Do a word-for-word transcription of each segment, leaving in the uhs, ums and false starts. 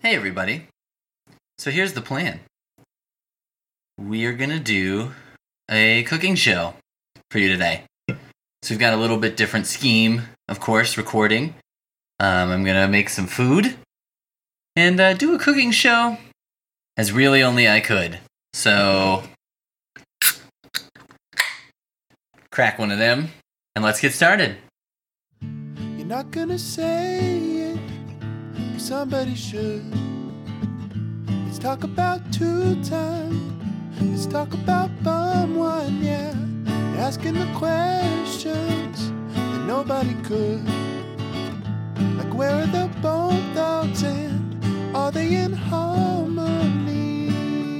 Hey everybody. So here's the plan. We are going to do a cooking show for you today. So we've got a little bit different scheme, of course, recording. Um, I'm going to make some food and uh, do a cooking show as really only I could. So crack one of them and let's get started. You're not going to say it, but somebody should. Let's talk about two time. Let's talk about bum one, yeah. You're asking the questions that nobody could. Like, where are the bone thoughts and are they in harmony?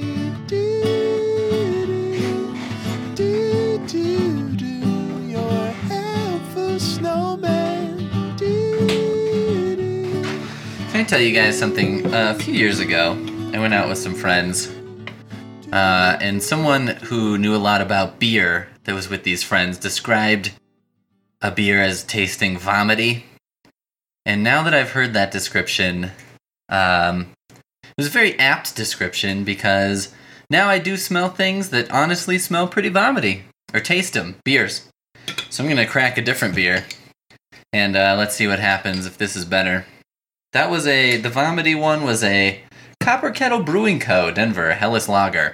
Do, do, do, do. You're a helpful snowman. Do, do. Can I tell you guys something? Uh, a few years ago, I went out with some friends, uh, and someone who knew a lot about beer that was with these friends described a beer as tasting vomity. And now that I've heard that description, um, it was a very apt description because now I do smell things that honestly smell pretty vomity, or taste them, beers. So I'm going to crack a different beer, and uh, let's see what happens if this is better. That was a, the vomity one was a Copper Kettle Brewing Co., Denver, Helles Lager.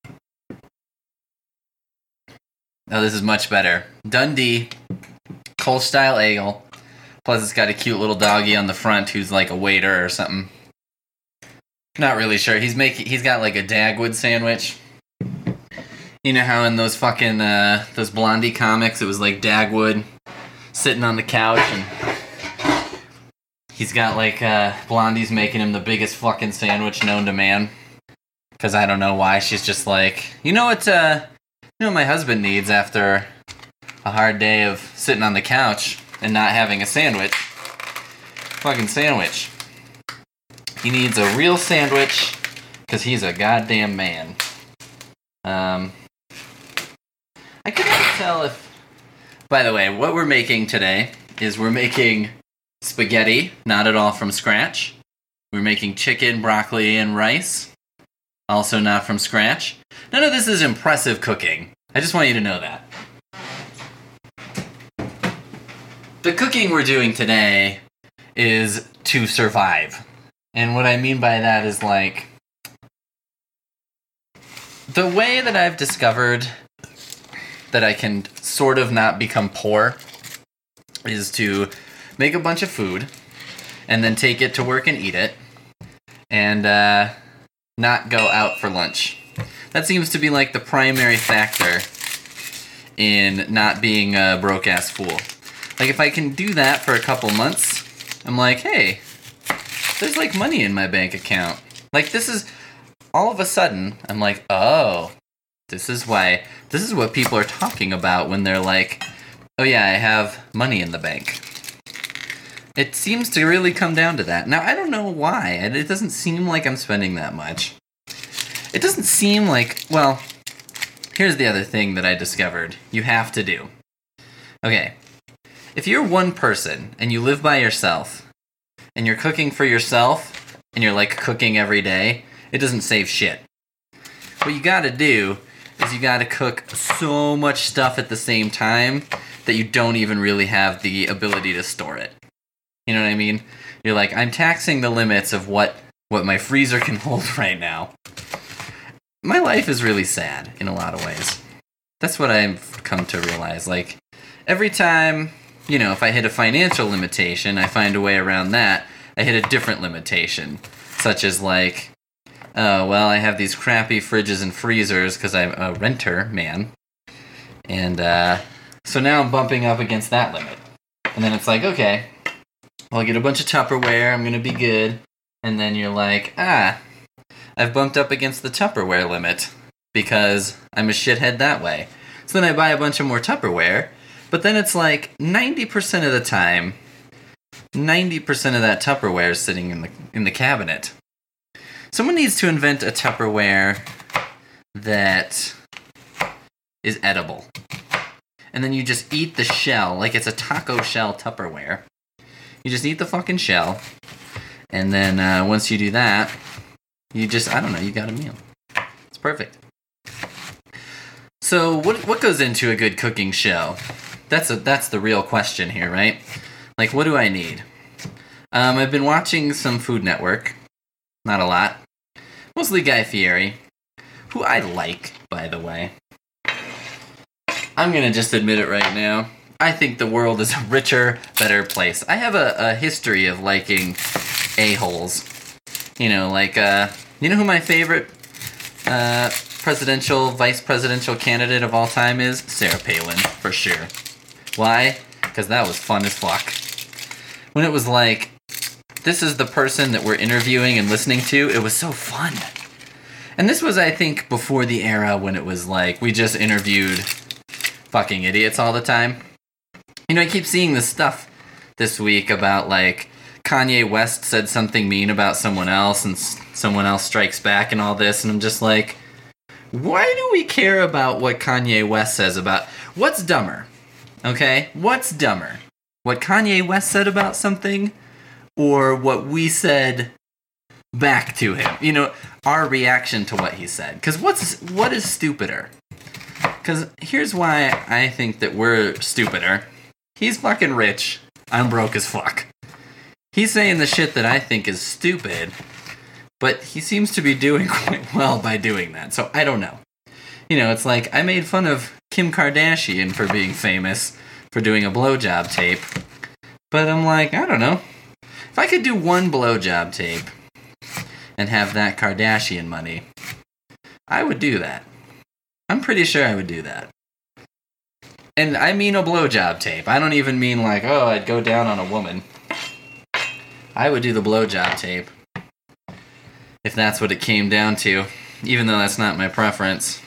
Oh, this is much better. Dundee, Kolsch style ale. Plus it's got a cute little doggy on the front who's like a waiter or something. Not really sure. He's making. He's got like a Dagwood sandwich. You know how in those fucking, uh, those Blondie comics, it was like Dagwood sitting on the couch and he's got like, uh, Blondie's making him the biggest fucking sandwich known to man. Because I don't know why. She's just like, you know what, uh, you know what my husband needs after a hard day of sitting on the couch and not having a sandwich? Fucking sandwich. He needs a real sandwich because he's a goddamn man. Um, I couldn't tell if... By the way, what we're making today is we're making spaghetti, not at all from scratch. We're making chicken, broccoli, and rice, also not from scratch. None of this is impressive cooking. I just want you to know that. The cooking we're doing today is to survive. And what I mean by that is like, the way that I've discovered that I can sort of not become poor is to make a bunch of food, and then take it to work and eat it, and uh, not go out for lunch. That seems to be like the primary factor in not being a broke-ass fool. Like, if I can do that for a couple months, I'm like, hey, there's like money in my bank account. Like, this is, all of a sudden, I'm like, oh, this is why, this is what people are talking about when they're like, oh yeah, I have money in the bank. It seems to really come down to that. Now, I don't know why. It doesn't seem like I'm spending that much. It doesn't seem like... Well, here's the other thing that I discovered you have to do. Okay. If you're one person and you live by yourself and you're cooking for yourself and you're like cooking every day, it doesn't save shit. What you gotta do is you gotta cook so much stuff at the same time that you don't even really have the ability to store it. You know what I mean? You're like, I'm taxing the limits of what, what my freezer can hold right now. My life is really sad in a lot of ways. That's what I've come to realize. Like, every time, you know, if I hit a financial limitation, I find a way around that. I hit a different limitation, such as like, oh, well, I have these crappy fridges and freezers because I'm a renter, man. And uh, so now I'm bumping up against that limit. And then it's like, okay, I'll get a bunch of Tupperware, I'm going to be good. And then you're like, ah, I've bumped up against the Tupperware limit because I'm a shithead that way. So then I buy a bunch of more Tupperware, but then it's like ninety percent of the time, ninety percent of that Tupperware is sitting in the in the cabinet. Someone needs to invent a Tupperware that is edible. And then you just eat the shell like it's a taco shell Tupperware. You just eat the fucking shell, And then uh, once you do that, you just, I don't know, you got a meal. It's perfect. So what what goes into a good cooking show? That's a that's the real question here, right? Like, what do I need? Um, I've been watching some Food Network. Not a lot. Mostly Guy Fieri, who I like, by the way. I'm gonna just admit it right now. I think the world is a richer, better place. I have a, a history of liking a-holes. You know, like, uh, you know who my favorite uh, presidential, vice presidential candidate of all time is? Sarah Palin, for sure. Why? Because that was fun as fuck. When it was like, this is the person that we're interviewing and listening to, it was so fun. And this was, I think, before the era when it was like, we just interviewed fucking idiots all the time. You know, I keep seeing this stuff this week about, like, Kanye West said something mean about someone else, and s- someone else strikes back and all this, and I'm just like, why do we care about what Kanye West says about... What's dumber? Okay? What's dumber? What Kanye West said about something, or what we said back to him? You know, our reaction to what he said. Because what's what is stupider? Because here's why I think that we're stupider. He's fucking rich. I'm broke as fuck. He's saying the shit that I think is stupid, but he seems to be doing quite well by doing that. So I don't know. You know, it's like I made fun of Kim Kardashian for being famous for doing a blowjob tape. But I'm like, I don't know. If I could do one blowjob tape and have that Kardashian money, I would do that. I'm pretty sure I would do that. And I mean a blowjob tape. I don't even mean like, oh, I'd go down on a woman. I would do the blowjob tape. If that's what it came down to. Even though that's not my preference.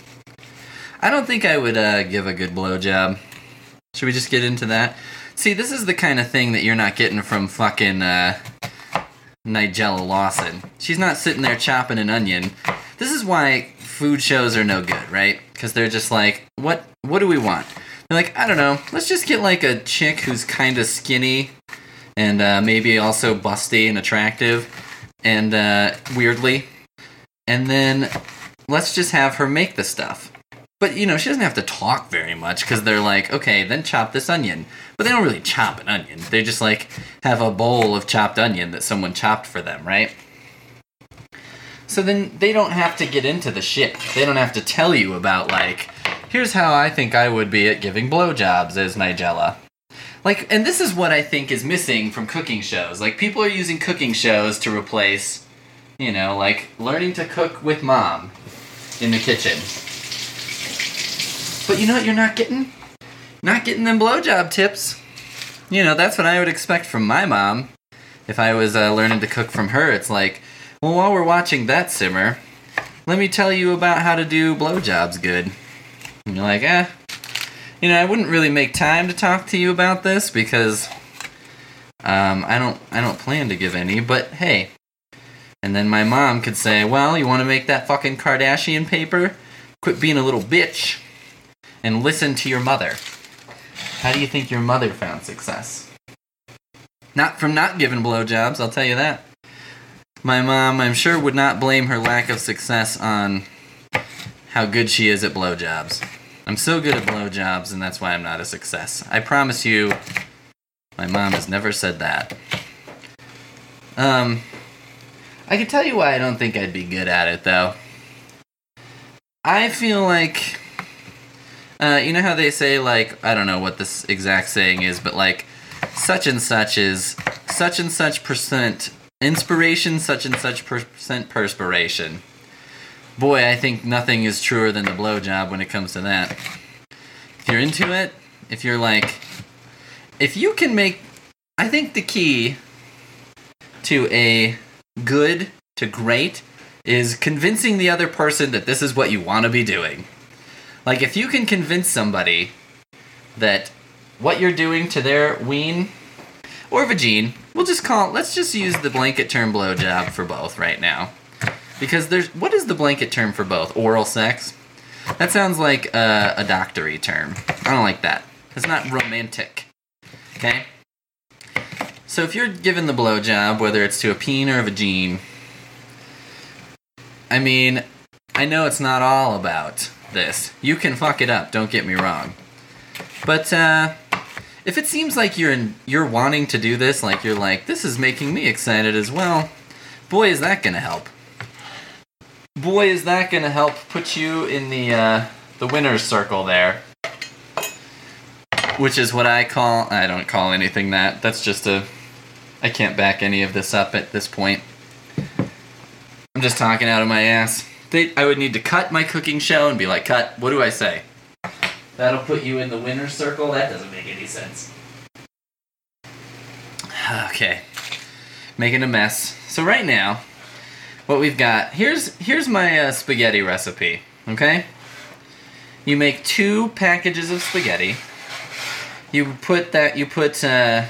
I don't think I would uh, give a good blowjob. Should we just get into that? See, this is the kind of thing that you're not getting from fucking uh, Nigella Lawson. She's not sitting there chopping an onion. This is why food shows are no good, right? Because they're just like, what what do we want? They're like, I don't know, let's just get like a chick who's kind of skinny and uh, maybe also busty and attractive and uh, weirdly. And then let's just have her make the stuff. But, you know, she doesn't have to talk very much because they're like, okay, then chop this onion. But they don't really chop an onion. They just, like, have a bowl of chopped onion that someone chopped for them, right? So then they don't have to get into the shit. They don't have to tell you about, like, here's how I think I would be at giving blowjobs as Nigella. Like, and this is what I think is missing from cooking shows. Like, people are using cooking shows to replace, you know, like, learning to cook with mom in the kitchen. But you know what you're not getting? Not getting them blowjob tips. You know, that's what I would expect from my mom. If I was uh, learning to cook from her, it's like, well, while we're watching that simmer, let me tell you about how to do blowjobs good. And you're like, eh. You know, I wouldn't really make time to talk to you about this because um, I don't I don't plan to give any, but hey. And then my mom could say, well, you want to make that fucking Kardashian paper? Quit being a little bitch. And listen to your mother. How do you think your mother found success? Not from not giving blowjobs, I'll tell you that. My mom, I'm sure, would not blame her lack of success on how good she is at blowjobs. I'm so good at blowjobs, and that's why I'm not a success. I promise you, my mom has never said that. Um, I can tell you why I don't think I'd be good at it, though. I feel like... Uh, you know how they say, like, I don't know what this exact saying is, but, like, such and such is such and such percent inspiration, such and such percent perspiration. Boy, I think nothing is truer than the blowjob when it comes to that. If you're into it, if you're, like, if you can make, I think the key to a good to great is convincing the other person that this is what you want to be doing. Like, if you can convince somebody that what you're doing to their ween, or vagine, we'll just call it, let's just use the blanket term blowjob for both right now. Because there's, what is the blanket term for both? Oral sex? That sounds like a, a doctory term. I don't like that. It's not romantic. Okay? So if you're given the blowjob, whether it's to a peen or a vagine, I mean, I know it's not all about this. You can fuck it up, don't get me wrong. But uh, if it seems like you're in, you're wanting to do this, like you're like, this is making me excited as well, boy, is that gonna help. Boy, is that gonna help put you in the uh, the winner's circle there. Which is what I call, I don't call anything that. That's just a, I can't back any of this up at this point. I'm just talking out of my ass. They, I would need to cut my cooking show and be like, cut, what do I say? That'll put you in the winner's circle? That doesn't make any sense. Okay. Making a mess. So right now, what we've got, here's here's my uh, spaghetti recipe, okay? You make two packages of spaghetti. You put that, you put uh,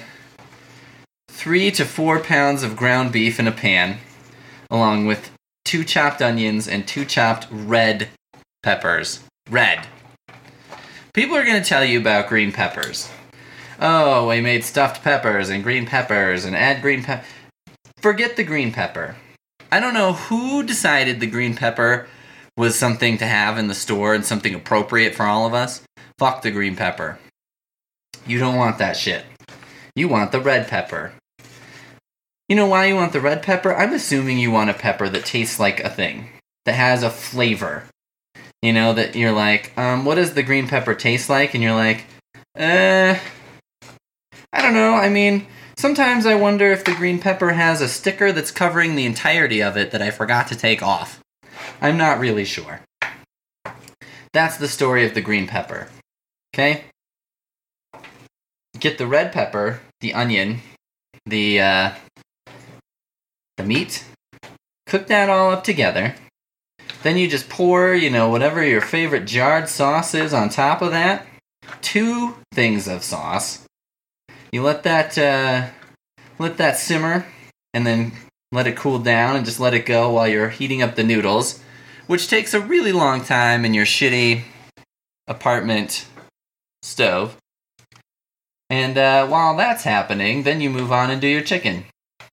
three to four pounds of ground beef in a pan, along with two chopped onions and two chopped red peppers. Red. People are going to tell you about green peppers. Oh, we made stuffed peppers and green peppers and add green pepper. Forget the green pepper. I don't know who decided the green pepper was something to have in the store and something appropriate for all of us. Fuck the green pepper. You don't want that shit. You want the red pepper. You know why you want the red pepper? I'm assuming you want a pepper that tastes like a thing. That has a flavor. You know, that you're like, um, what does the green pepper taste like? And you're like, uh, I don't know. I mean, sometimes I wonder if the green pepper has a sticker that's covering the entirety of it that I forgot to take off. I'm not really sure. That's the story of the green pepper. Okay? Get the red pepper, the onion, the uh, the meat, cook that all up together. Then you just pour, you know, whatever your favorite jarred sauce is on top of that. Two things of sauce. You let that uh, let that simmer, and then let it cool down, and just let it go while you're heating up the noodles, which takes a really long time in your shitty apartment stove. And uh, while that's happening, then you move on and do your chicken.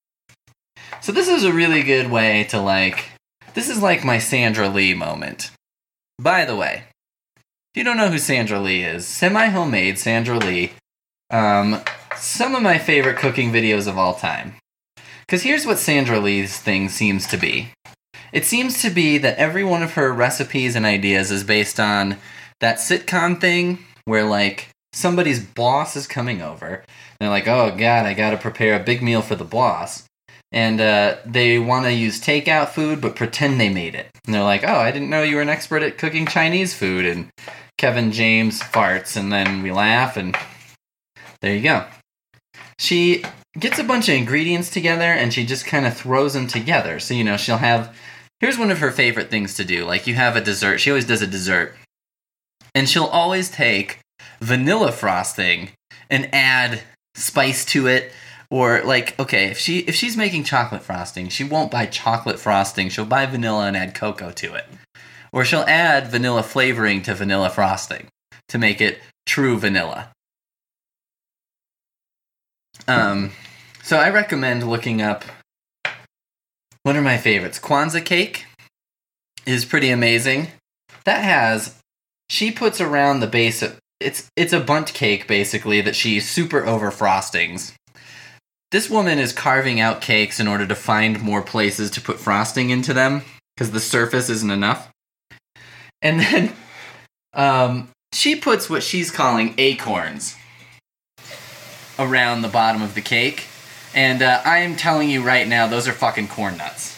So this is a really good way to, like, this is like my Sandra Lee moment. By the way, if you don't know who Sandra Lee is, semi-homemade Sandra Lee, um, some of my favorite cooking videos of all time. Because here's what Sandra Lee's thing seems to be. It seems to be that every one of her recipes and ideas is based on that sitcom thing where, like, somebody's boss is coming over. And they're like, oh, God, I gotta prepare a big meal for the boss. And uh, they want to use takeout food, but pretend they made it. And they're like, oh, I didn't know you were an expert at cooking Chinese food. And Kevin James farts, and then we laugh, and there you go. She gets a bunch of ingredients together, and she just kind of throws them together. So, you know, she'll have... Here's one of her favorite things to do. Like, you have a dessert. She always does a dessert. And she'll always take vanilla frosting and add spice to it. Or, like, okay, if she if she's making chocolate frosting, she won't buy chocolate frosting. She'll buy vanilla and add cocoa to it. Or she'll add vanilla flavoring to vanilla frosting to make it true vanilla. Um, so I recommend looking up, what are my favorites? Kwanzaa cake is pretty amazing. That has, she puts around the base of, it's, it's a bundt cake, basically, that she super over frostings. This woman is carving out cakes in order to find more places to put frosting into them, because the surface isn't enough. And then um, she puts what she's calling acorns around the bottom of the cake. And uh, I am telling you right now, those are fucking corn nuts.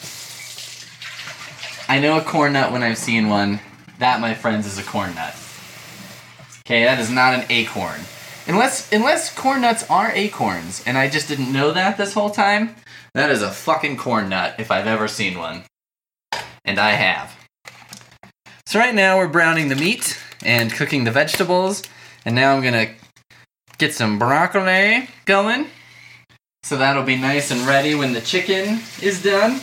I know a corn nut when I've seen one. That, my friends, is a corn nut. Okay, that is not an acorn. Unless unless corn nuts are acorns, and I just didn't know that this whole time, that is a fucking corn nut if I've ever seen one. And I have. So right now we're browning the meat and cooking the vegetables, and now I'm gonna get some broccoli going. So that'll be nice and ready when the chicken is done.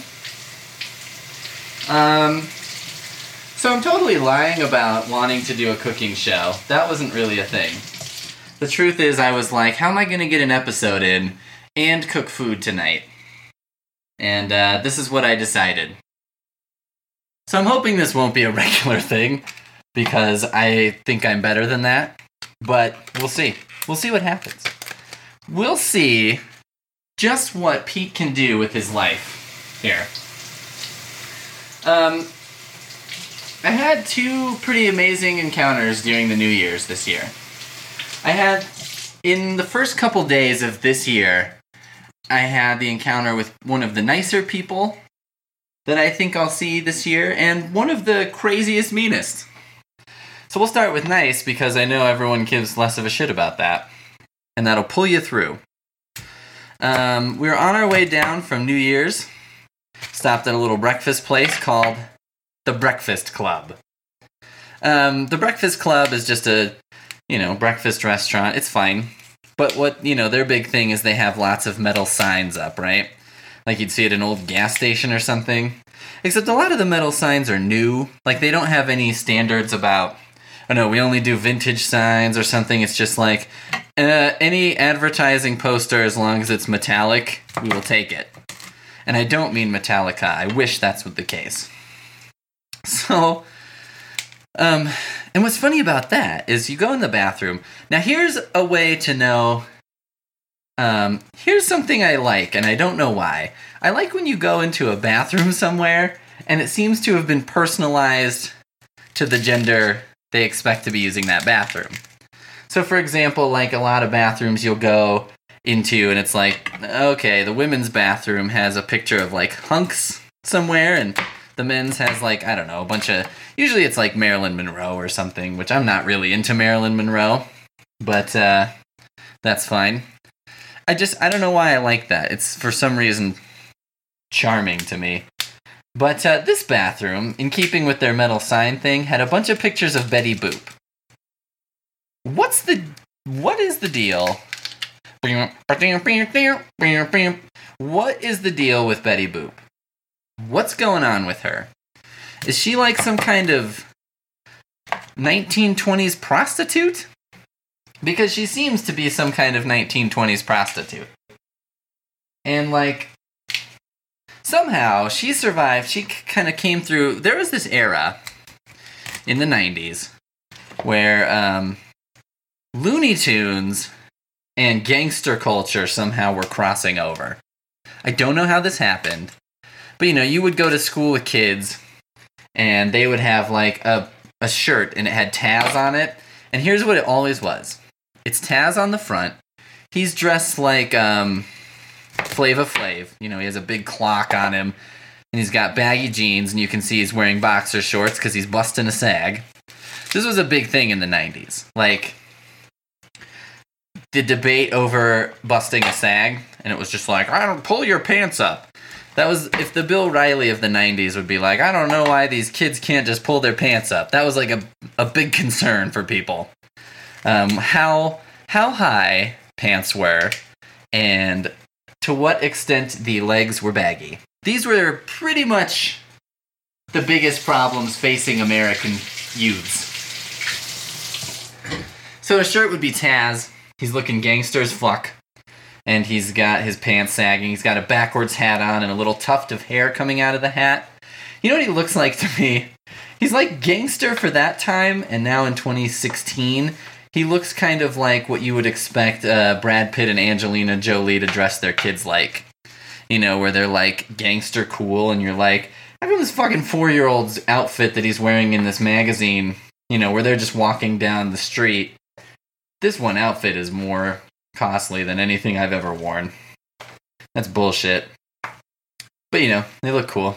Um, so I'm totally lying about wanting to do a cooking show. That wasn't really a thing. The truth is, I was like, how am I going to get an episode in and cook food tonight. And uh, this is what I decided. So I'm hoping this won't be a regular thing, because I think I'm better than that. But we'll see. We'll see what happens. We'll see just what Pete can do with his life here. Um, I had two pretty amazing encounters during the New Year's this year. I had, in the first couple days of this year, I had the encounter with one of the nicer people that I think I'll see this year, and one of the craziest, meanest. So we'll start with nice, because I know everyone gives less of a shit about that, and that'll pull you through. Um, we were on our way down from New Year's, stopped at a little breakfast place called The Breakfast Club. Um, the Breakfast Club is just a, you know, breakfast restaurant. It's fine. But what, you know, their big thing is they have lots of metal signs up, right? Like you'd see at an old gas station or something. Except a lot of the metal signs are new. Like they don't have any standards about, oh no, we only do vintage signs or something. It's just like, uh, any advertising poster, as long as it's metallic, we will take it. And I don't mean Metallica. I wish that's what the case. So, um, and what's funny about that is you go in the bathroom. Now here's a way to know, um, here's something I like, and I don't know why. I like when you go into a bathroom somewhere, and it seems to have been personalized to the gender they expect to be using that bathroom. So for example, like a lot of bathrooms you'll go into, and it's like, okay, the women's bathroom has a picture of like hunks somewhere, and the men's has like, I don't know, a bunch of, usually it's like Marilyn Monroe or something, which I'm not really into Marilyn Monroe, but uh, that's fine. I just, I don't know why I like that. It's for some reason charming to me. But uh, this bathroom, in keeping with their metal sign thing, had a bunch of pictures of Betty Boop. What's the, what is the deal? What is the deal with Betty Boop? What's going on with her? Is she like some kind of nineteen twenties prostitute? Because she seems to be some kind of nineteen twenties prostitute. And like, somehow she survived. She kind of came through. There was this era in the nineties where um, Looney Tunes and gangster culture somehow were crossing over. I don't know how this happened, but you know, you would go to school with kids and they would have like a, a shirt and it had Taz on it. And here's what it always was. It's Taz on the front. He's dressed like um, Flava Flav. You know, he has a big clock on him and he's got baggy jeans, and you can see he's wearing boxer shorts because he's busting a sag. This was a big thing in the nineties. Like, the debate over busting a sag, and it was just like, I don't pull your pants up. That was, if the Bill Riley of the nineties would be like, I don't know why these kids can't just pull their pants up. That was like a, a big concern for people. Um, how, how high pants were, and to what extent the legs were baggy. These were pretty much the biggest problems facing American youths. So a shirt would be Taz. He's looking gangster as fuck. And he's got his pants sagging. He's got a backwards hat on and a little tuft of hair coming out of the hat. You know what he looks like to me? He's like gangster for that time, and now in twenty sixteen, he looks kind of like what you would expect uh, Brad Pitt and Angelina Jolie to dress their kids like. You know, where they're like gangster cool, and you're like, how come this fucking four-year-old's outfit that he's wearing in this magazine, you know, where they're just walking down the street, this one outfit is more costly than anything I've ever worn. That's bullshit. But, you know, they look cool.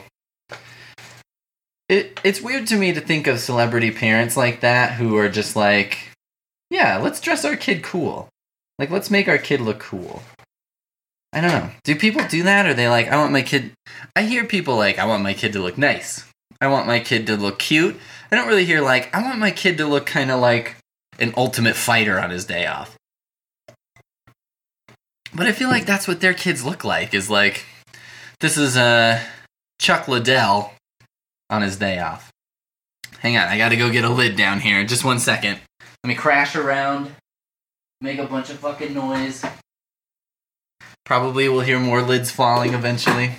It It's weird to me to think of celebrity parents like that who are just like, yeah, let's dress our kid cool. Like, let's make our kid look cool. I don't know. Do people do that? Or are they like, I want my kid... I hear people like, I want my kid to look nice. I want my kid to look cute. I don't really hear like, I want my kid to look kind of like an ultimate fighter on his day off. But I feel like that's what their kids look like, is like, this is uh, Chuck Liddell on his day off. Hang on, I gotta go get a lid down here. Just one second. Let me crash around, make a bunch of fucking noise. Probably we'll hear more lids falling eventually.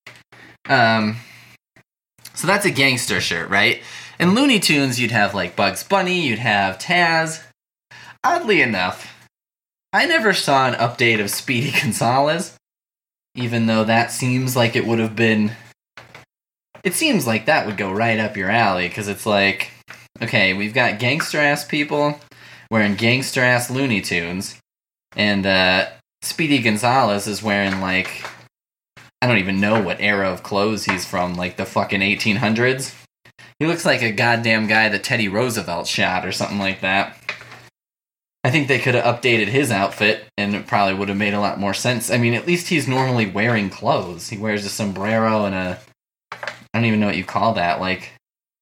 Um, so that's a gangster shirt, right? In Looney Tunes, you'd have like Bugs Bunny, you'd have Taz. Oddly enough, I never saw an update of Speedy Gonzales, even though that seems like it would have been... It seems like that would go right up your alley, because it's like, okay, we've got gangster-ass people wearing gangster-ass Looney Tunes, and uh, Speedy Gonzales is wearing, like, I don't even know what era of clothes he's from, like the fucking eighteen hundreds. He looks like a goddamn guy that Teddy Roosevelt shot or something like that. I think they could have updated his outfit, and it probably would have made a lot more sense. I mean, at least he's normally wearing clothes. He wears a sombrero and a... I don't even know what you call that, like...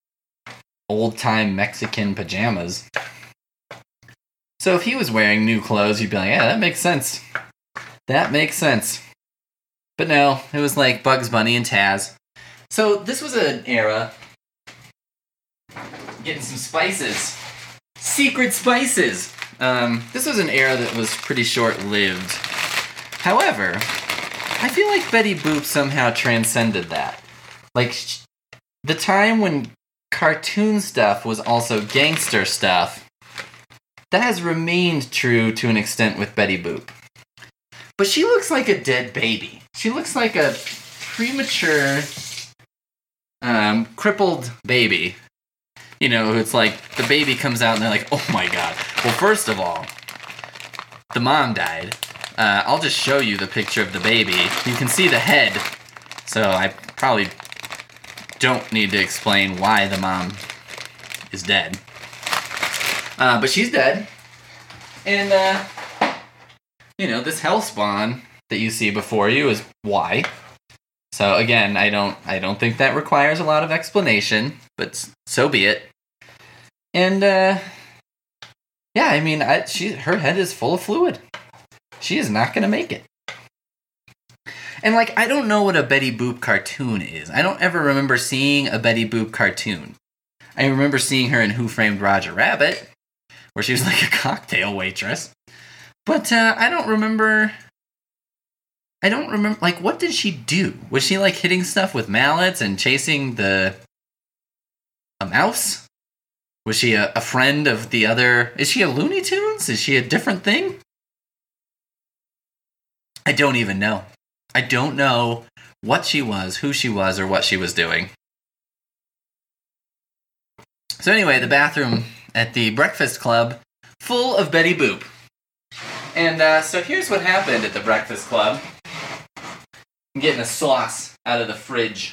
old-time Mexican pajamas. So if he was wearing new clothes, you'd be like, yeah, that makes sense. That makes sense. But no, it was like Bugs Bunny and Taz. So this was an era... Getting some spices. Secret spices! Um, this was an era that was pretty short-lived. However, I feel like Betty Boop somehow transcended that. Like, sh- the time when cartoon stuff was also gangster stuff, that has remained true to an extent with Betty Boop. But she looks like a dead baby. She looks like a premature, um, crippled baby. You know, it's like the baby comes out and they're like, oh my god. Well, first of all, the mom died. Uh, I'll just show you the picture of the baby. You can see the head. So I probably don't need to explain why the mom is dead. Uh, but she's dead. And, uh, you know, this hellspawn that you see before you is why. So again, I don't I don't think that requires a lot of explanation, but so be it. And uh yeah, I mean, I, she her head is full of fluid. She is not going to make it. And like, I don't know what a Betty Boop cartoon is. I don't ever remember seeing a Betty Boop cartoon. I remember seeing her in Who Framed Roger Rabbit, where she was like a cocktail waitress. But uh, I don't remember... I don't remember, like, what did she do? Was she, like, hitting stuff with mallets and chasing the... a mouse? Was she a, a friend of the other... Is she a Looney Tunes? Is she a different thing? I don't even know. I don't know what she was, who she was, or what she was doing. So anyway, the bathroom at the Breakfast Club, full of Betty Boop. And uh, so here's what happened at the Breakfast Club. I'm getting a sauce out of the fridge.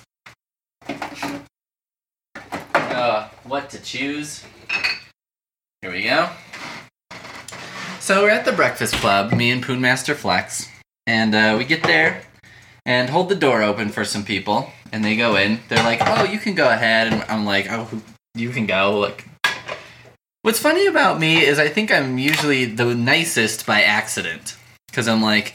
Uh, what to choose? Here we go. So we're at the Breakfast Club, me and Poonmaster Flex, and uh, we get there and hold the door open for some people, and they go in. They're like, "Oh, you can go ahead," and I'm like, "Oh, you can go." Like, what's funny about me is I think I'm usually the nicest by accident, because I'm like.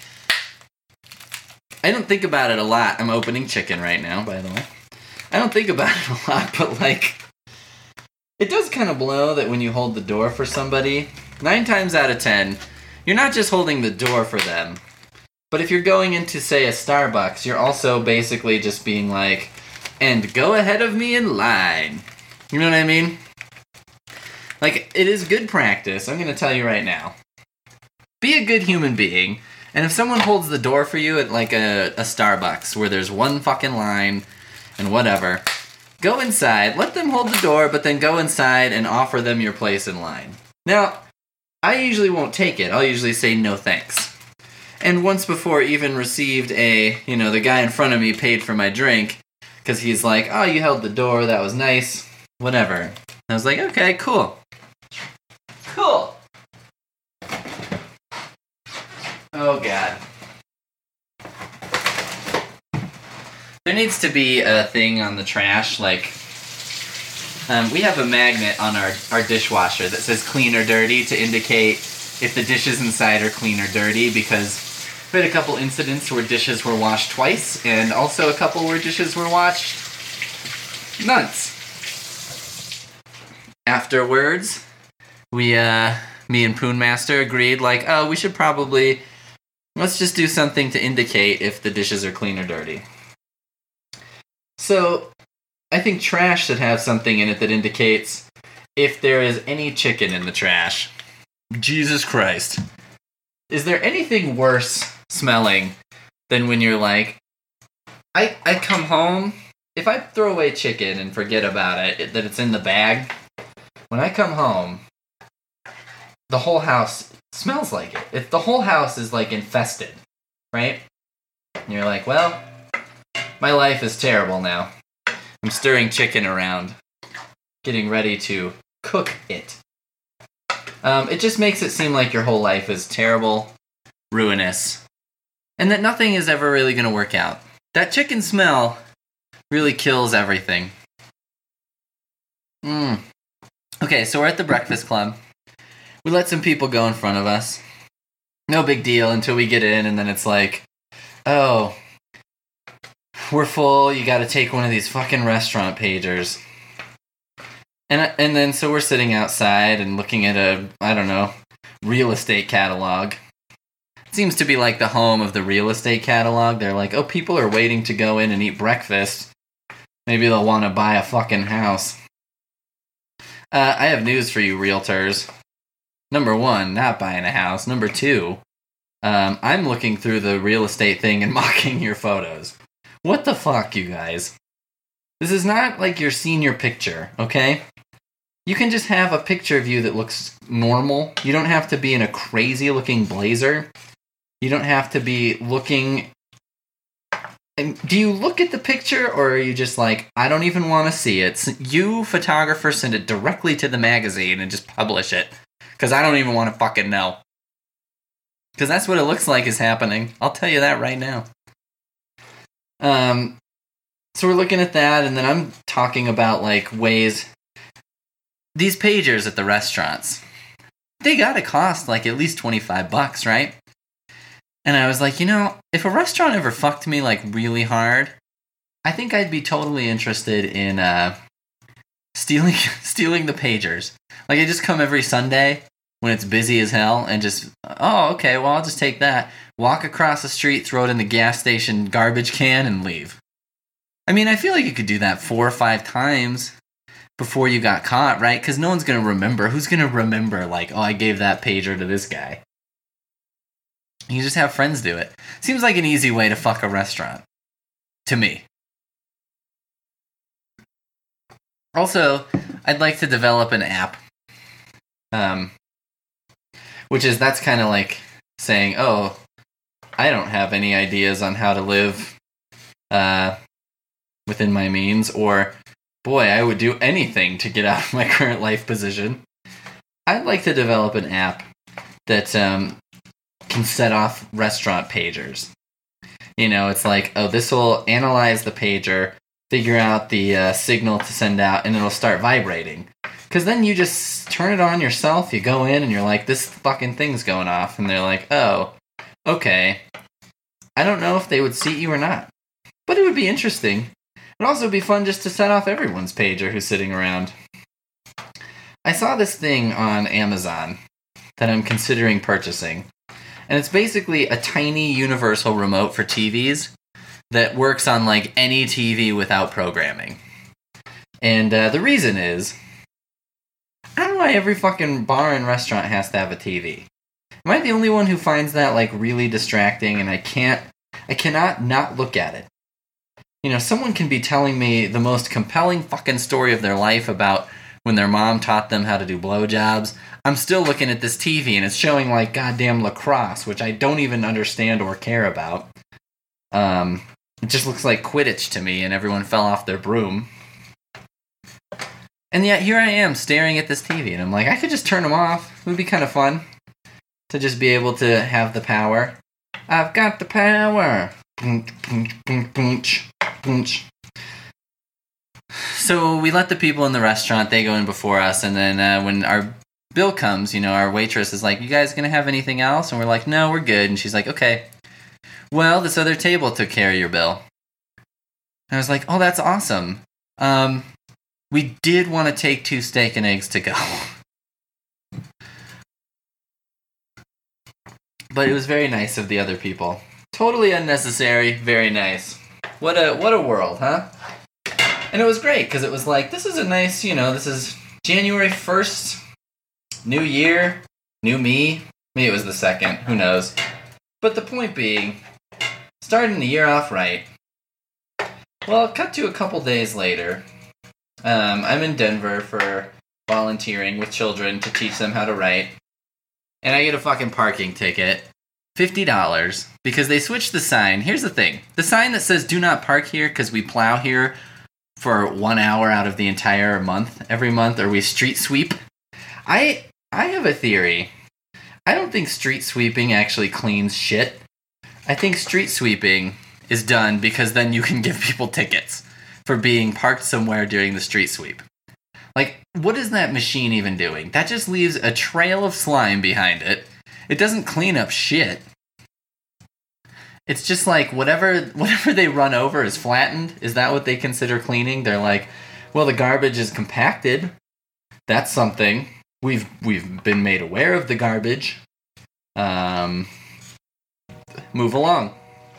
I don't think about it a lot. I'm opening chicken right now, by the way. I don't think about it a lot, but, like, it does kind of blow that when you hold the door for somebody, nine times out of ten, you're not just holding the door for them, but if you're going into, say, a Starbucks, you're also basically just being like, and go ahead of me in line. You know what I mean? Like, it is good practice, I'm going to tell you right now. Be a good human being. And if someone holds the door for you at, like, a, a Starbucks, where there's one fucking line, and whatever, go inside, let them hold the door, but then go inside and offer them your place in line. Now, I usually won't take it. I'll usually say no thanks. And once before even received a, you know, the guy in front of me paid for my drink, because he's like, oh, you held the door, that was nice, whatever. And I was like, okay, cool. Cool. Oh, God. There needs to be a thing on the trash, like, um, we have a magnet on our, our dishwasher that says clean or dirty to indicate if the dishes inside are clean or dirty, because we had a couple incidents where dishes were washed twice, and also a couple where dishes were washed once. Afterwards, we, uh, me and Poonmaster agreed, like, oh, we should probably... Let's just do something to indicate if the dishes are clean or dirty. So, I think trash should have something in it that indicates if there is any chicken in the trash. Jesus Christ. Is there anything worse smelling than when you're like, I, I come home, if I throw away chicken and forget about it, that it's in the bag, when I come home, the whole house smells like it. If the whole house is like infested, right? And you're like, well, my life is terrible now. I'm stirring chicken around, getting ready to cook it. Um, it just makes it seem like your whole life is terrible, ruinous, and that nothing is ever really going to work out. That chicken smell really kills everything. Mm. Okay, so we're at the Breakfast Club. We let some people go in front of us. No big deal until we get in, and then it's like, oh, we're full, you gotta take one of these fucking restaurant pagers. And and then so we're sitting outside and looking at a, I don't know, real estate catalog. It seems to be like the home of the real estate catalog. They're like, oh, people are waiting to go in and eat breakfast. Maybe they'll want to buy a fucking house. Uh, I have news for you, realtors. Number one, not buying a house. Number two, um, I'm looking through the real estate thing and mocking your photos. What the fuck, you guys? This is not like your senior picture, okay? You can just have a picture of you that looks normal. You don't have to be in a crazy-looking blazer. You don't have to be looking... And do you look at the picture, or are you just like, I don't even want to see it? You, photographer, send it directly to the magazine and just publish it. Because I don't even want to fucking know. Because that's what it looks like is happening. I'll tell you that right now. Um, so we're looking at that, and then I'm talking about, like, ways... These pagers at the restaurants, they gotta cost, like, at least twenty-five bucks, right? And I was like, you know, if a restaurant ever fucked me, like, really hard, I think I'd be totally interested in, uh, stealing, stealing the pagers. Like, I just come every Sunday when it's busy as hell and just, oh, okay, well, I'll just take that. Walk across the street, throw it in the gas station garbage can, and leave. I mean, I feel like you could do that four or five times before you got caught, right? Because no one's going to remember. Who's going to remember, like, oh, I gave that pager to this guy? You just have friends do it. Seems like an easy way to fuck a restaurant. To me. Also, I'd like to develop an app. Um, which is, that's kind of like saying, oh, I don't have any ideas on how to live uh, within my means, or, boy, I would do anything to get out of my current life position. I'd like to develop an app that um, can set off restaurant pagers. You know, it's like, oh, this will analyze the pager, figure out the uh, signal to send out, and it'll start vibrating. Because then you just turn it on yourself, you go in, and you're like, this fucking thing's going off. And they're like, oh, okay. I don't know if they would seat you or not. But it would be interesting. It'd also be fun just to set off everyone's pager who's sitting around. I saw this thing on Amazon that I'm considering purchasing. And it's basically a tiny universal remote for T Vs that works on, like, any T V without programming. And uh, the reason is, I don't know why every fucking bar and restaurant has to have a T V. Am I the only one who finds that, like, really distracting, and I can't, I cannot not look at it? You know, someone can be telling me the most compelling fucking story of their life about when their mom taught them how to do blowjobs. I'm still looking at this T V, and it's showing, like, goddamn lacrosse, which I don't even understand or care about. Um, it just looks like Quidditch to me, and everyone fell off their broom. And yet, here I am, staring at this T V, and I'm like, I could just turn them off. It would be kind of fun to just be able to have the power. I've got the power. So we let the people in the restaurant, they go in before us, and then uh, when our bill comes, you know, our waitress is like, you guys gonna have anything else? And we're like, no, we're good. And she's like, okay. Well, this other table took care of your bill. And I was like, oh, that's awesome. Um, we did want to take two steak and eggs to go. But it was very nice of the other people. Totally unnecessary, very nice. What a what a world, huh? And it was great, because it was like, this is a nice, you know, this is January first, new year, new me. Maybe it was the second, who knows. But the point being, starting the year off right. Well, cut to a couple days later. Um, I'm in Denver for volunteering with children to teach them how to write. And I get a fucking parking ticket. fifty dollars. Because they switched the sign. Here's the thing. The sign that says do not park here because we plow here for one hour out of the entire month. Every month, or we street sweep. I I have a theory. I don't think street sweeping actually cleans shit. I think street sweeping is done because then you can give people tickets for being parked somewhere during the street sweep. Like, what is that machine even doing? That just leaves a trail of slime behind it. It doesn't clean up shit. It's just like whatever whatever they run over is flattened. Is that what they consider cleaning? They're like, well, the garbage is compacted. That's something. We've we've been made aware of the garbage. Um, move along.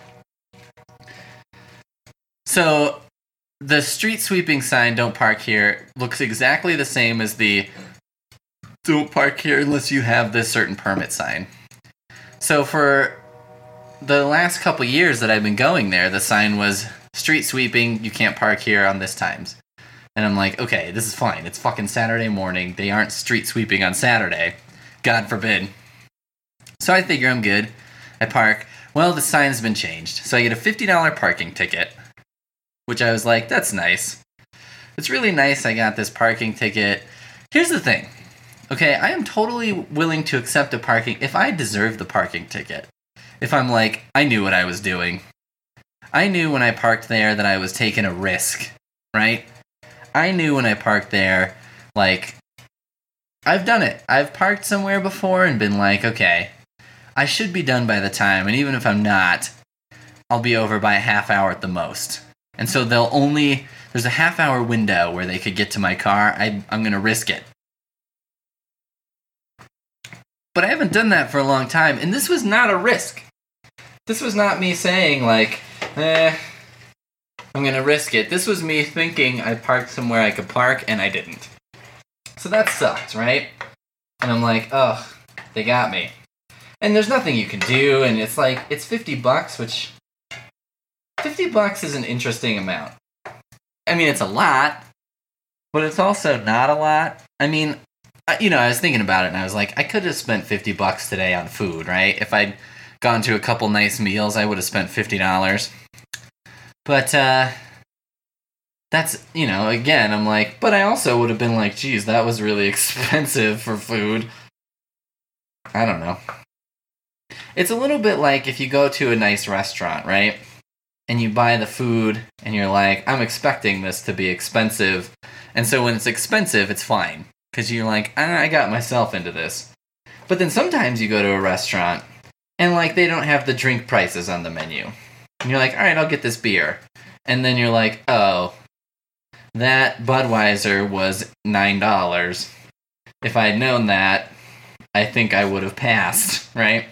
So, the street sweeping sign, don't park here, looks exactly the same as the don't park here unless you have this certain permit sign. So for the last couple years that I've been going there, the sign was street sweeping, you can't park here on this times. And I'm like, okay, this is fine. It's fucking Saturday morning. They aren't street sweeping on Saturday. God forbid. So I figure I'm good. I park. Well, the sign's been changed. So I get a fifty dollars parking ticket. Which I was like, that's nice. It's really nice I got this parking ticket. Here's the thing. Okay, I am totally willing to accept a parking if I deserve the parking ticket. If I'm like, I knew what I was doing. I knew when I parked there that I was taking a risk, right? I knew when I parked there, like, I've done it. I've parked somewhere before and been like, okay, I should be done by the time, and even if I'm not, I'll be over by a half hour at the most. And so they'll only, there's a half hour window where they could get to my car. I, I'm going to risk it. But I haven't done that for a long time, and this was not a risk. This was not me saying, like, eh, I'm going to risk it. This was me thinking I parked somewhere I could park, and I didn't. So that sucked, right? And I'm like, oh, they got me. And there's nothing you can do, and it's like, it's fifty bucks, which... fifty bucks is an interesting amount. I mean, it's a lot, but it's also not a lot. I mean, you know, I was thinking about it, and I was like, I could have spent fifty bucks today on food, right? If I'd gone to a couple nice meals, I would have spent fifty dollars. But, uh, that's, you know, again, I'm like, but I also would have been like, geez, that was really expensive for food. I don't know. It's a little bit like if you go to a nice restaurant, right? And you buy the food, and you're like, I'm expecting this to be expensive. And so when it's expensive, it's fine. Because you're like, ah, I got myself into this. But then sometimes you go to a restaurant, and like, they don't have the drink prices on the menu. And you're like, alright, I'll get this beer. And then you're like, oh, that Budweiser was nine dollars. If I had known that, I think I would have passed, right?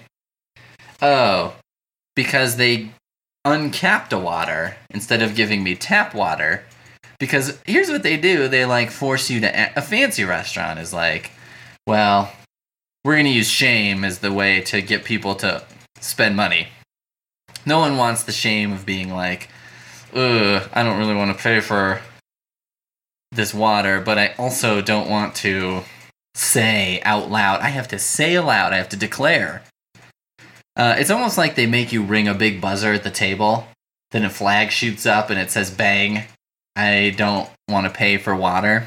Oh, because they uncapped a water instead of giving me tap water. Because here's what they do. They, like, force you to... A fancy restaurant is like, well, we're going to use shame as the way to get people to spend money. No one wants the shame of being like, ugh, I don't really want to pay for this water, but I also don't want to say out loud. I have to say aloud. I have to declare. Uh, it's almost like they make you ring a big buzzer at the table, then a flag shoots up and it says, bang, I don't want to pay for water.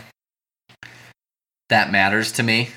That matters to me.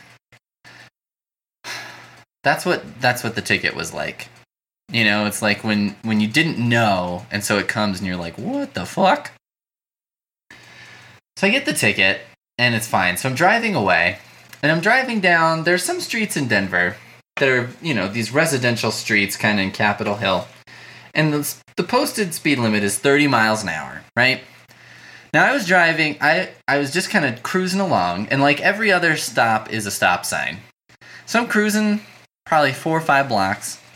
That's what that's what the ticket was like. You know, it's like when, when you didn't know, and so it comes and you're like, what the fuck? So I get the ticket, and it's fine. So I'm driving away, and I'm driving down, there's some streets in Denver that are, you know, these residential streets kind of in Capitol Hill. And the, the posted speed limit is thirty miles an hour, right? Now, I was driving, I, I was just kind of cruising along, and like every other stop is a stop sign. So I'm cruising probably four or five blocks,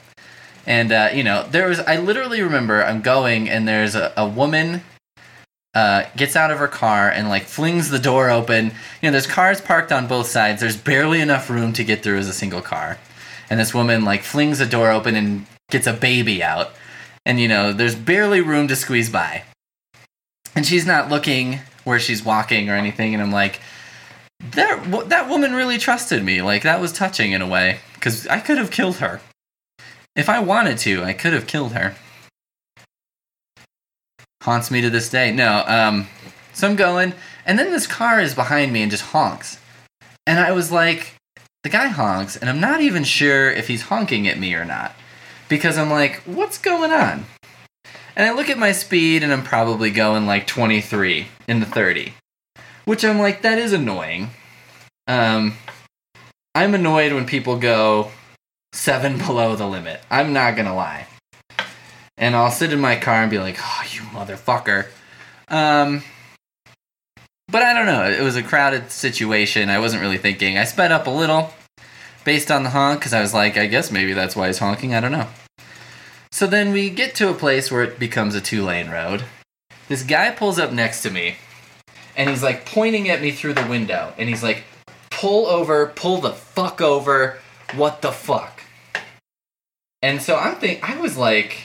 And, uh, you know, there was, I literally remember I'm going and there's a, a woman uh, gets out of her car and, like, flings the door open. You know, there's cars parked on both sides. There's barely enough room to get through as a single car. And this woman, like, flings the door open and gets a baby out. And, you know, there's barely room to squeeze by. And she's not looking where she's walking or anything. And I'm like, that, that woman really trusted me. Like, that was touching in a way. Because I could have killed her. If I wanted to, I could have killed her. Haunts me to this day. No, um, so I'm going, and then this car is behind me and just honks. And I was like, the guy honks, and I'm not even sure if he's honking at me or not. Because I'm like, what's going on? And I look at my speed, and I'm probably going like twenty-three in the thirty. Which I'm like, that is annoying. Um, I'm annoyed when people go seven below the limit. I'm not gonna lie. And I'll sit in my car and be like, oh, you motherfucker. Um, but I don't know. It was a crowded situation. I wasn't really thinking. I sped up a little based on the honk because I was like, I guess maybe that's why he's honking. I don't know. So then we get to a place where it becomes a two-lane road. This guy pulls up next to me and he's like pointing at me through the window. And he's like, pull over, pull the fuck over. What the fuck? And so I'm think I was like,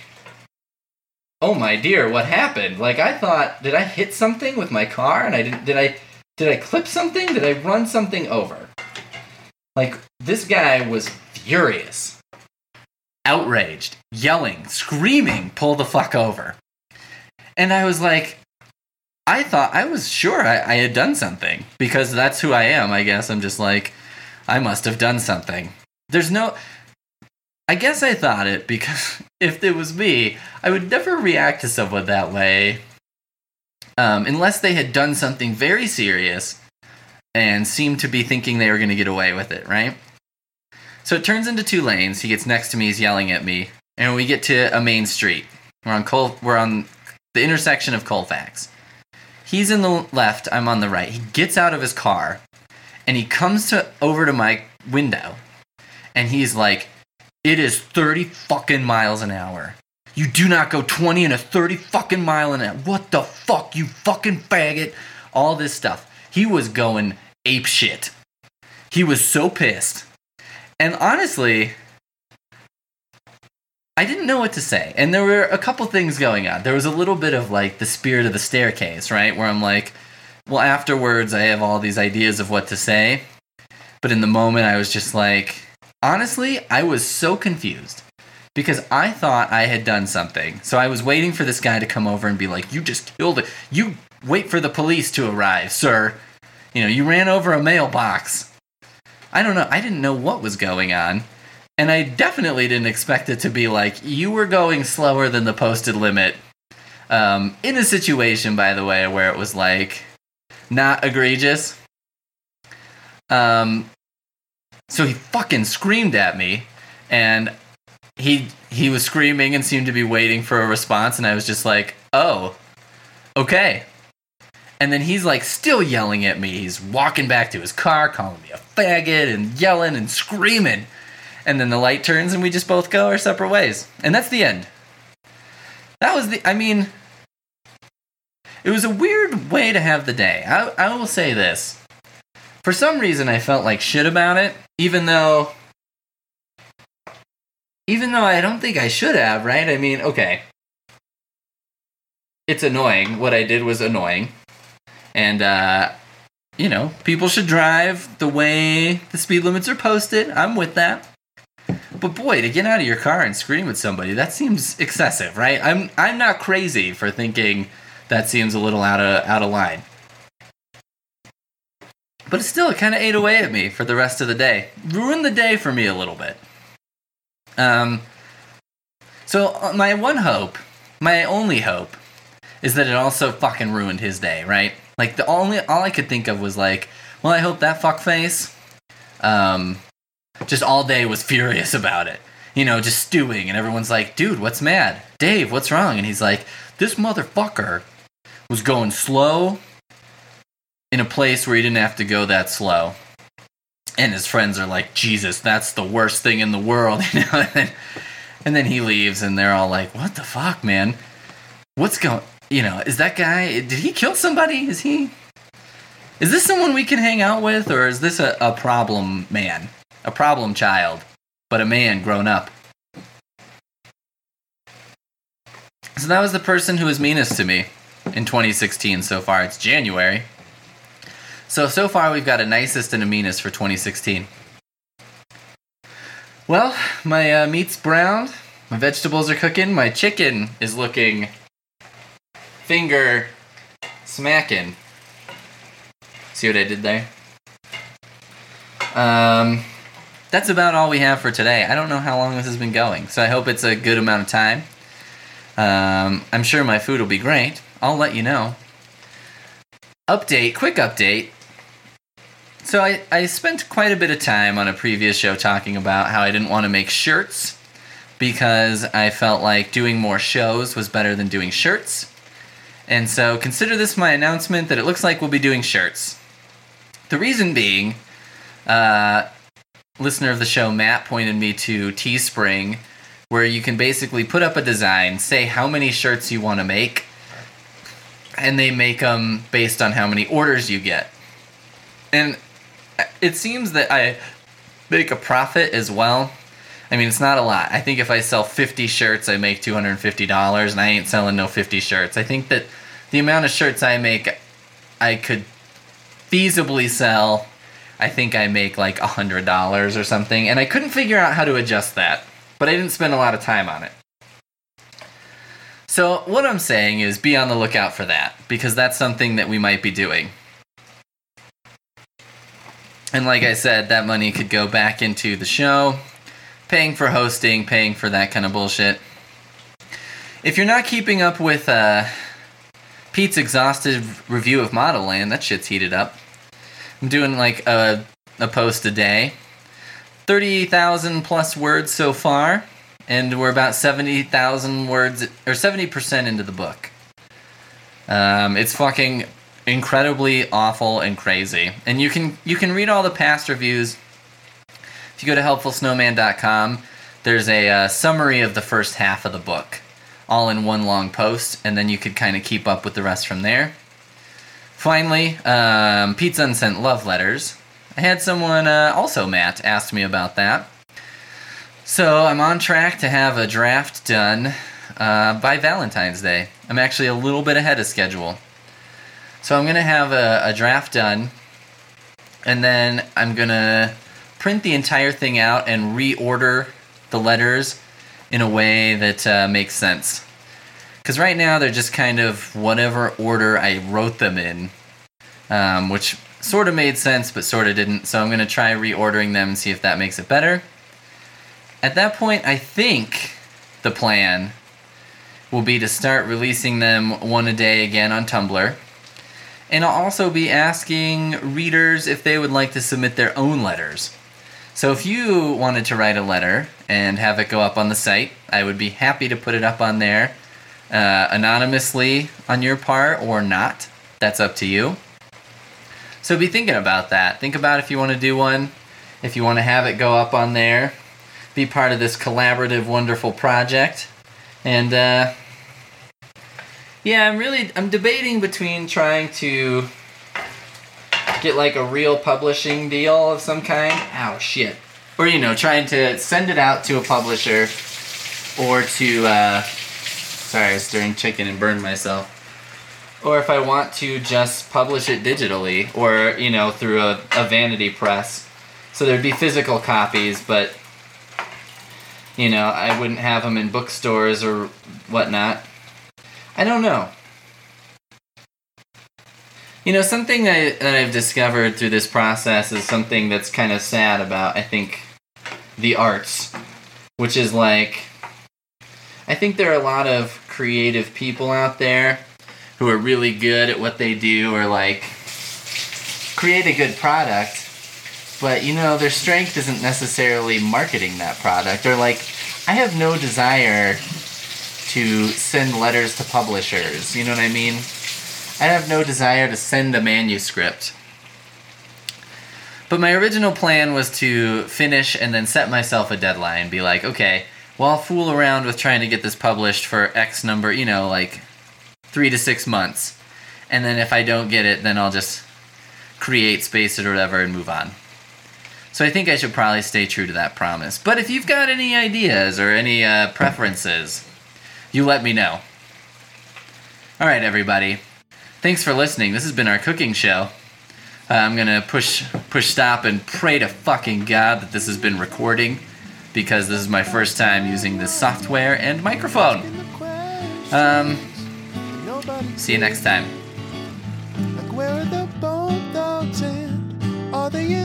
oh my dear, what happened? Like I thought, did I hit something with my car? And I didn't. Did I? Did I clip something? Did I run something over? Like this guy was furious, outraged, yelling, screaming, "Pull the fuck over!" And I was like, I thought I was sure I, I had done something because that's who I am. I guess I'm just like, I must have done something. There's no. I guess I thought it because if it was me, I would never react to someone that way um, unless they had done something very serious and seemed to be thinking they were going to get away with it, right? So it turns into two lanes. He gets next to me, he's yelling at me, and we get to a main street. We're on Col- we're on the intersection of Colfax. He's in the left, I'm on the right. He gets out of his car, and he comes to over to my window, and he's like, it is thirty fucking miles an hour. You do not go twenty in a thirty fucking mile an hour. What the fuck, you fucking faggot? All this stuff. He was going ape shit. He was so pissed. And honestly, I didn't know what to say. And there were a couple things going on. There was a little bit of like the spirit of the staircase, right? Where I'm like, well, afterwards I have all these ideas of what to say. But in the moment I was just like, honestly, I was so confused because I thought I had done something. So I was waiting for this guy to come over and be like, you just killed it. You wait for the police to arrive, sir. You know, you ran over a mailbox. I don't know. I didn't know what was going on. And I definitely didn't expect it to be like, you were going slower than the posted limit. Um, in a situation, by the way, where it was like, not egregious. Um... So he fucking screamed at me, and he he was screaming and seemed to be waiting for a response, and I was just like, oh, okay. And then he's like still yelling at me. He's walking back to his car, calling me a faggot, and yelling and screaming. And then the light turns, and we just both go our separate ways. And that's the end. That was the, I mean, it was a weird way to have the day. I, I will say this. For some reason, I felt like shit about it, even though, even though I don't think I should have, right? I mean, okay. It's annoying. What I did was annoying. And, uh, you know, people should drive the way the speed limits are posted. I'm with that. But boy, to get out of your car and scream at somebody, that seems excessive, right? I'm I'm not crazy for thinking that seems a little out of out of line. But it still, it kind of ate away at me for the rest of the day. Ruined the day for me a little bit. Um, so my one hope, my only hope, is that it also fucking ruined his day, right? Like, the only, all I could think of was like, well, I hope that fuckface, um, just all day was furious about it. You know, just stewing, and everyone's like, dude, what's mad? Dave, what's wrong? And he's like, this motherfucker was going slow in a place where he didn't have to go that slow. And his friends are like, Jesus, that's the worst thing in the world, you know? And, And then he leaves, and they're all like, what the fuck, man? What's going... You know, is that guy... Did he kill somebody? Is he... Is this someone we can hang out with, or is this a, a problem man? A problem child, but a man grown up. So that was the person who was meanest to me in twenty sixteen so far. It's January. So, so far we've got a nicest and a meanest for twenty sixteen. Well, my uh, meat's browned, my vegetables are cooking, my chicken is looking finger smacking. See what I did there? Um, that's about all we have for today. I don't know how long this has been going, so I hope it's a good amount of time. Um, I'm sure my food will be great. I'll let you know. Update, quick update. So I, I spent quite a bit of time on a previous show talking about how I didn't want to make shirts because I felt like doing more shows was better than doing shirts. And so consider this my announcement that it looks like we'll be doing shirts. The reason being, uh, listener of the show Matt pointed me to Teespring, where you can basically put up a design, say how many shirts you want to make, and they make them based on how many orders you get. And it seems that I make a profit as well. I mean, it's not a lot. I think if I sell fifty shirts, I make two hundred fifty dollars, and I ain't selling no fifty shirts. I think that the amount of shirts I make, I could feasibly sell, I think I make like one hundred dollars or something, and I couldn't figure out how to adjust that, but I didn't spend a lot of time on it. So what I'm saying is be on the lookout for that, because that's something that we might be doing. And like I said, that money could go back into the show, paying for hosting, paying for that kind of bullshit. If you're not keeping up with uh, Pete's exhausted review of Model Land, that shit's heated up. I'm doing like a, a post a day. thirty thousand plus words so far, and we're about seventy thousand words, or seventy percent into the book. Um, it's fucking incredibly awful and crazy. And you can you can read all the past reviews. If you go to helpful snowman dot com, there's a uh, summary of the first half of the book, all in one long post, and then you could kind of keep up with the rest from there. Finally, um, Pete's Unsent Love Letters. I had someone, uh, also Matt, asked me about that. So I'm on track to have a draft done uh, by Valentine's Day. I'm actually a little bit ahead of schedule. So I'm going to have a, a draft done, and then I'm going to print the entire thing out and reorder the letters in a way that uh, makes sense. Because right now they're just kind of whatever order I wrote them in, um, which sort of made sense but sort of didn't. So I'm going to try reordering them and see if that makes it better. At that point, I think the plan will be to start releasing them one a day again on Tumblr. And I'll also be asking readers if they would like to submit their own letters. So if you wanted to write a letter and have it go up on the site, I would be happy to put it up on there uh, anonymously on your part or not. That's up to you. So be thinking about that. Think about if you want to do one, if you want to have it go up on there, be part of this collaborative, wonderful project. And, uh... yeah, I'm really, I'm debating between trying to get like a real publishing deal of some kind. Ow, shit. Or, you know, trying to send it out to a publisher or to, uh, sorry, I was stirring chicken and burned myself. Or if I want to just publish it digitally or, you know, through a, a vanity press. So there'd be physical copies, but, you know, I wouldn't have them in bookstores or whatnot. I don't know. You know, something that, that I've discovered through this process is something that's kind of sad about, I think, the arts. Which is like, I think there are a lot of creative people out there who are really good at what they do or, like, create a good product. But, you know, their strength isn't necessarily marketing that product. Or, like, I have no desire to send letters to publishers, you know what I mean? I have no desire to send a manuscript. But my original plan was to finish and then set myself a deadline. Be like, okay, well, I'll fool around with trying to get this published for X number, you know, like three to six months. And then if I don't get it, then I'll just create, space it or whatever and move on. So I think I should probably stay true to that promise. But if you've got any ideas or any uh, preferences, you let me know. All right, everybody. Thanks for listening. This has been our cooking show. Uh, I'm going to push push stop and pray to fucking God that this has been recording, because this is my first time using this software and microphone. Um, see you next time. Like, where are the bone dogs and are they in